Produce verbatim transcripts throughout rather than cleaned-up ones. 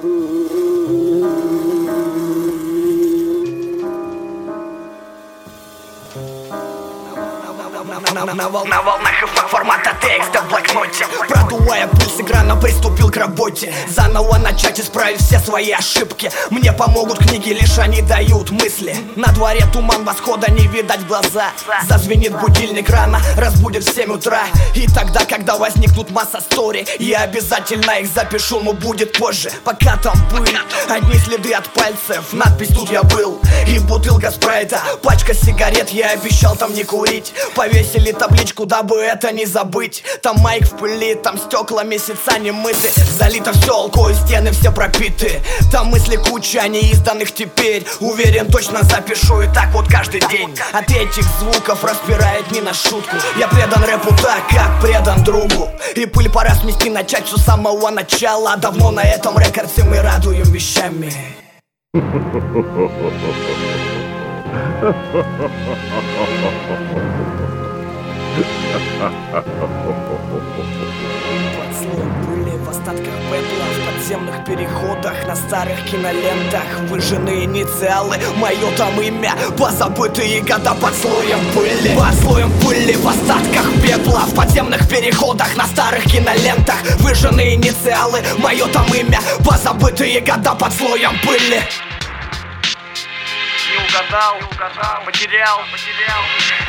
На волнах и фак формата текста в блокноте, продувая пыль с экрана, приступил к работе. Заново начать, исправить все свои ошибки. Мне помогут книги, лишь они дают мысли. На дворе туман, восхода не видать в глаза. Зазвенит будильник рано, разбудит в семь утра. И тогда, когда возникнут масса стори, я обязательно их запишу, но будет позже. Пока там пыль, одни следы от пальцев. Надпись «Тут я был» и бутылка спрайта. Пачка сигарет, я обещал там не курить. Повесили табличку, дабы это не забыть. Там майк в пыли, там стекла месяца не мыты. Залито все алкоголь, стены все пропиты. Там мысли куча, неизданных теперь. Уверен, точно запишу и так вот каждый день. От этих звуков распирает не на шутку. Я предан рэпу так, как предан другу. И пыль пора смести, начать все с самого начала. Давно на этом рекорде мы радуем вещами. Под слоем пыли, в остатках пепла, в подземных переходах, на старых кинолентах выжженные инициалы, мое там имя, позабытые года под слоем пыли. Под слоем пыли, в остатках пепла, в подземных переходах, на старых кинолентах выжженные инициалы, мое там имя, позабытые года под слоем пыли. Не угадал, не угадал, потерял, потерял.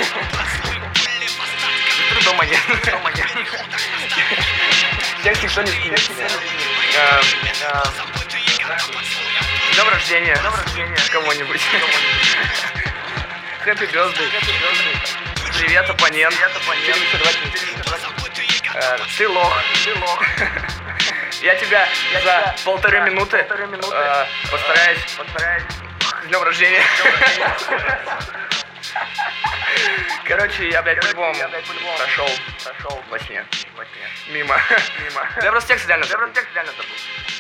Дома нет, дома нет. Текст никто не скинет. Днем рождения, днем рождения кому-нибудь. Хэппи бёрздэй. Привет, оппонент. Ты лох, ты лох. Я тебя за полторы минуты постараюсь, постараюсь. С днем рождения. Короче, я, блядь, по-любому прошел, прошел во сне, мимо, мимо. Я просто текст реально забыл.